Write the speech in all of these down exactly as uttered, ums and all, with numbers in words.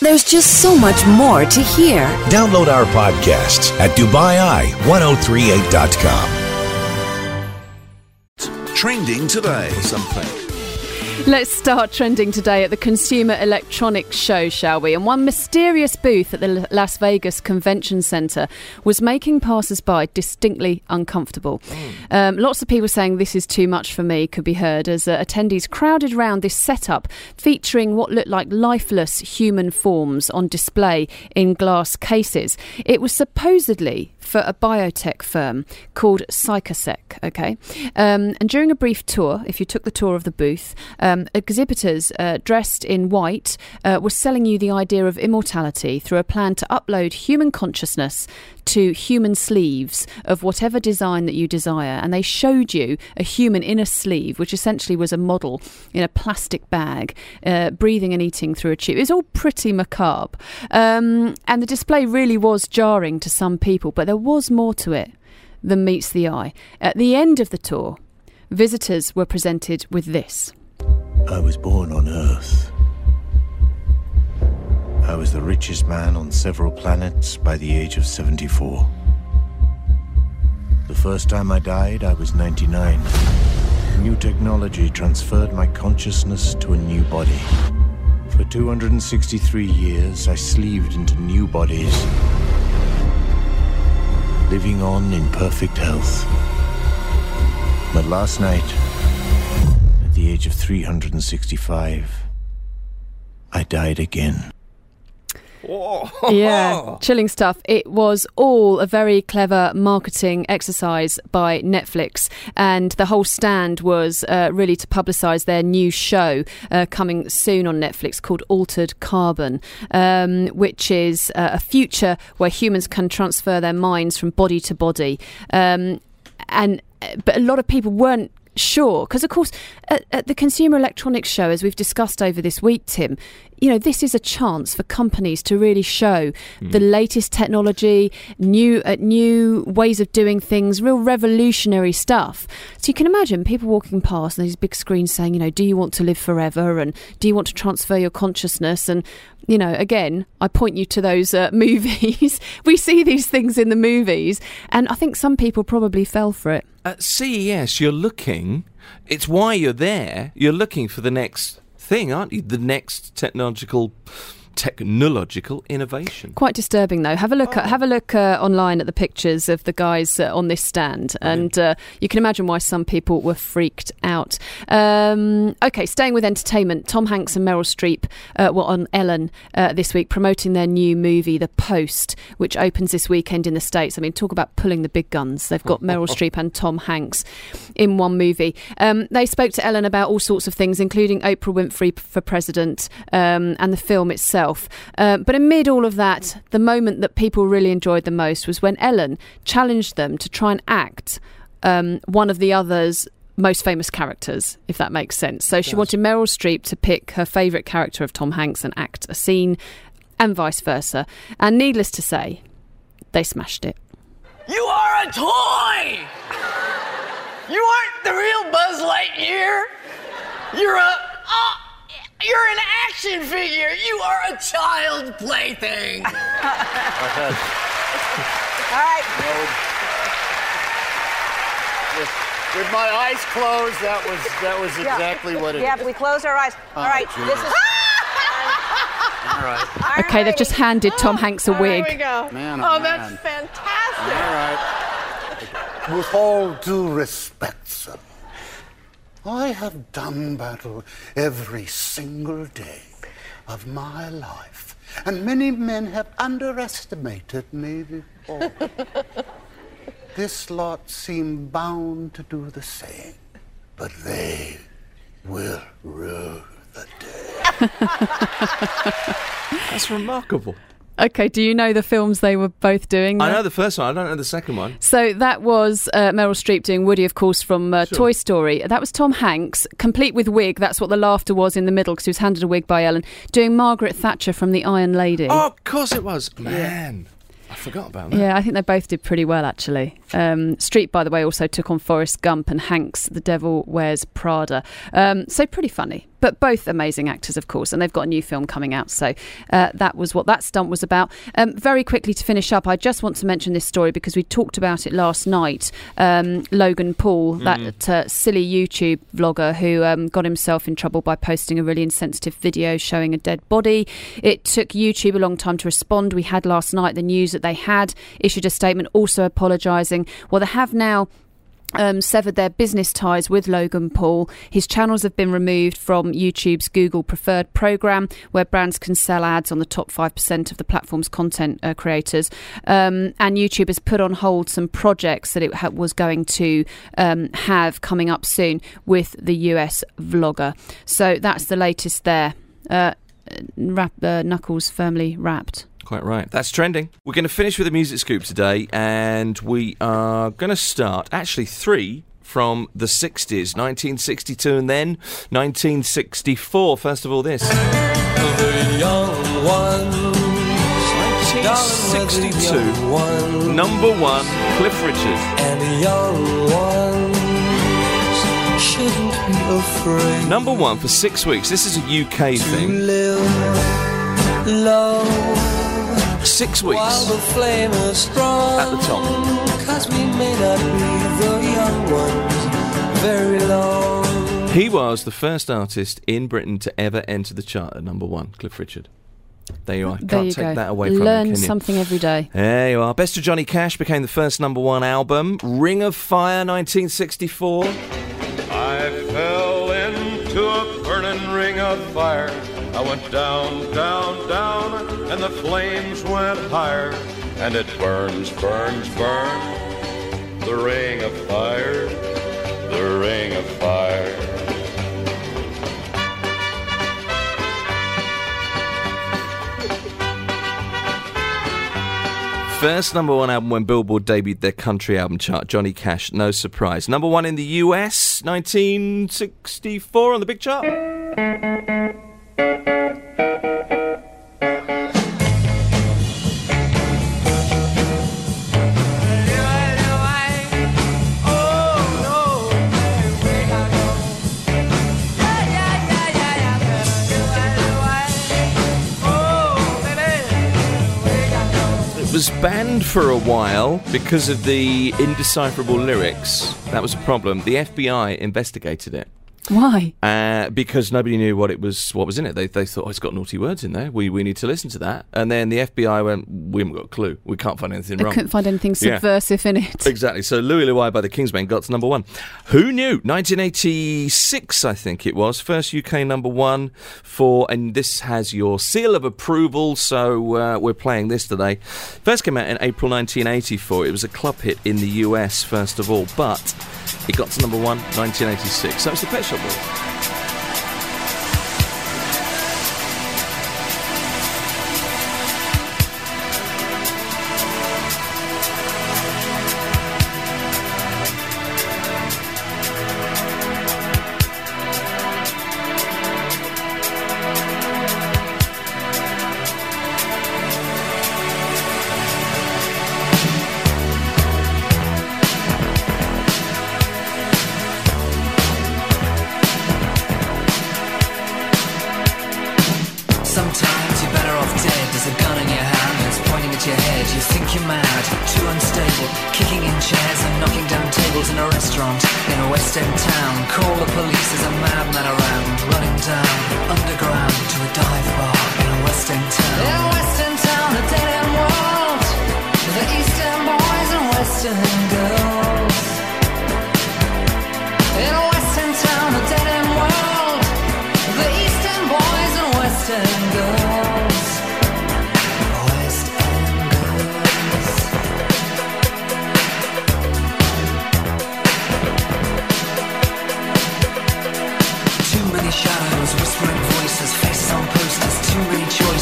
There's just so much more to hear. Download our podcasts at Dubai Eye ten thirty-eight dot com. Trending today. Something. Let's start trending today at the Consumer Electronics Show, shall we? And one mysterious booth at the Las Vegas Convention Center was making passers-by distinctly uncomfortable. Mm. Um, lots of people saying this is too much for me could be heard as uh, attendees crowded around this setup featuring what looked like lifeless human forms on display in glass cases. It was supposedly for a biotech firm called Psychosec, okay? Um, and during a brief tour, if you took the tour of the booth, um, exhibitors uh, dressed in white uh, were selling you the idea of immortality through a plan to upload human consciousness to human sleeves of whatever design that you desire. And they showed you a human in a sleeve, which essentially was a model in a plastic bag, uh, breathing and eating through a tube. It was all pretty macabre. Um, and the display really was jarring to some people, but there was more to it than meets the eye. At the end of the tour, visitors were presented with this. I was born on Earth. I was the richest man on several planets by the age of seventy-four. The first time I died, I was ninety-nine. New technology transferred my consciousness to a new body. For two hundred sixty-three years, I sleeved into new bodies, living on in perfect health. But last night, at the age of three hundred sixty-five, I died again. Yeah, chilling stuff. It was all a very clever marketing exercise by Netflix, and the whole stand was uh, really to publicise their new show uh, coming soon on Netflix called Altered Carbon, um, which is uh, a future where humans can transfer their minds from body to body. Um, and but a lot of people weren't sure, because of course at, at the Consumer Electronics Show, as we've discussed over this week, Tim, you know, this is a chance for companies to really show mm. the latest technology, new uh, new ways of doing things, real revolutionary stuff. So you can imagine people walking past and these big screens saying, you know, do you want to live forever, and do you want to transfer your consciousness? And you know, again, I point you to those uh, movies. We see these things in the movies, and I think some people probably fell for it. At C E S, you're looking, it's why you're there, you're looking for the next thing, aren't you? The next technological technological innovation. Quite disturbing, though. Have a look. Oh. At, have a look uh, online at the pictures of the guys uh, on this stand, and uh, you can imagine why some people were freaked out. Um, okay, staying with entertainment, Tom Hanks and Meryl Streep uh, were on Ellen uh, this week promoting their new movie, The Post, which opens this weekend in the States. I mean, talk about pulling the big guns. They've got Meryl Streep and Tom Hanks in one movie. Um, they spoke to Ellen about all sorts of things, including Oprah Winfrey for president um, and the film itself. Um, but amid all of that, the moment that people really enjoyed the most was when Ellen challenged them to try and act um, one of the other's most famous characters, if that makes sense. So she yes. wanted Meryl Streep to pick her favourite character of Tom Hanks and act a scene, and vice versa. And needless to say, they smashed it. You are a toy! You aren't the real Buzz Lightyear! You're a... Uh, You're an action figure. You are a child plaything. All right. With, with my eyes closed, that was that was exactly yeah. what it yeah, is. Yeah, we closed our eyes. Oh, All right. geez. This is. All right. Okay, they've just handed Tom Hanks a oh, wig. There we go. Man, oh, oh, that's man. fantastic. All right. With all due respect, sir, I have done battle every single day of my life, and many men have underestimated me before. This lot seem bound to do the same, but they will rue the day. That's remarkable. Okay, do you know the films they were both doing? I know the first one, I don't know the second one. So that was uh, Meryl Streep doing Woody, of course, from uh, sure. Toy Story. That was Tom Hanks, complete with wig. That's what the laughter was in the middle, because he was handed a wig by Ellen, doing Margaret Thatcher from The Iron Lady. Oh, of course it was. Man, I forgot about that. Yeah, I think they both did pretty well, actually. Um, Streep, by the way, also took on Forrest Gump, and Hanks, The Devil Wears Prada. Um, so pretty funny. but both amazing actors, of course, and they've got a new film coming out. So uh, that was what that stunt was about. Um, very quickly to finish up, I just want to mention this story because we talked about it last night. Um, Logan Paul, mm. that uh, silly YouTube vlogger who um, got himself in trouble by posting a really insensitive video showing a dead body. It took YouTube a long time to respond. We had last night the news that they had issued a statement also apologising. Well, they have now Um, severed their business ties with Logan Paul. His channels have been removed from YouTube's Google Preferred program, where brands can sell ads on the top five percent of the platform's content uh, creators. Um, and YouTube has put on hold some projects that it ha- was going to um, have coming up soon with the U S vlogger. So that's the latest there. Uh, rap, uh, Knuckles firmly wrapped. Quite right. That's trending. We're going to finish with a music scoop today, and we are going to start, actually, three from the sixties, nineteen sixty-two and then nineteen sixty-four. First of all, this. The young ones. nineteen sixty-two. One. Number one, Cliff Richard. And the young ones shouldn't be afraid. Number one for six weeks. This is a U K thing. To live low. Six weeks while the flame is strong, at the top. 'Cause we may not be the young ones very long. He was the first artist in Britain to ever enter the chart at number one, Cliff Richard. There you are. There Can't you take go. that away from Learn him, can you? something every day. There you are. Best of Johnny Cash became the first number one album. Ring of Fire, nineteen sixty-four. I fell into a burning ring of fire. I went down, down, down, and the flames went higher. And it burns, burns, burns, the ring of fire, the ring of fire. First number one album when Billboard debuted their country album chart, Johnny Cash, no surprise. Number one in the U S, nineteen sixty-four on the big chart. Was banned for a while because of the indecipherable lyrics. That was a problem. The F B I investigated it. Why? Uh, because nobody knew what it was. What was in it? They they thought, oh, it's got naughty words in there. We we need to listen to that. And then the F B I went, we haven't got a clue. We can't find anything they wrong. They couldn't find anything subversive yeah. in it. Exactly. So Louie Louie by the Kingsmen got to number one. Who knew? nineteen eighty-six, I think it was. First U K number one for, and this has your seal of approval. So uh, we're playing this today. First came out in April nineteen eighty-four. It was a club hit in the U S first of all, but it got to number one, nineteen eighty-six. So it's the Pet Shop Boys.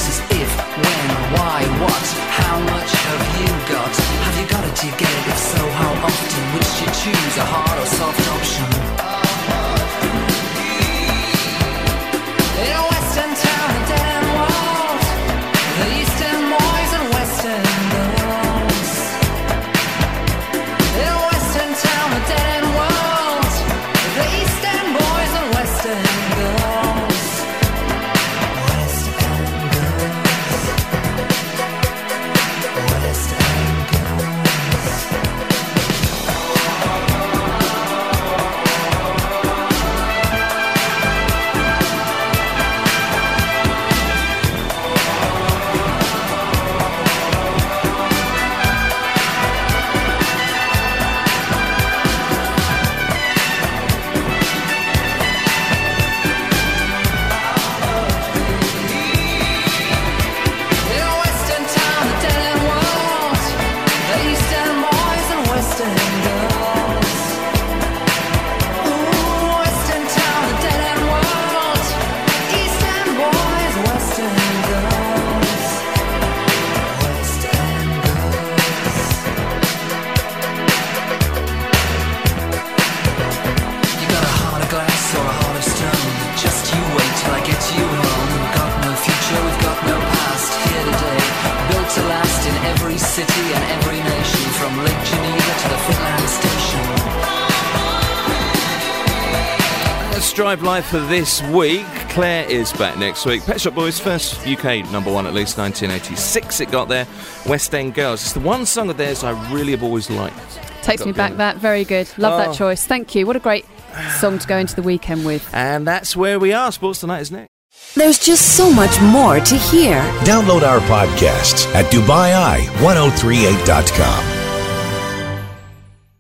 If, when, why, what, how much have you got? Have you got it? Do you get it? If so, Test Drive Live for this week. Claire is back next week. Pet Shop Boys, first U K number one at least, nineteen eighty-six it got there. West End Girls. It's the one song of theirs I really have always liked. Takes me back that. Very good. Love Oh. that choice. Thank you. What a great song to go into the weekend with. And that's where we are. Sports Tonight is next. There's just so much more to hear. Download our podcasts at Dubai Eye ten thirty-eight dot com.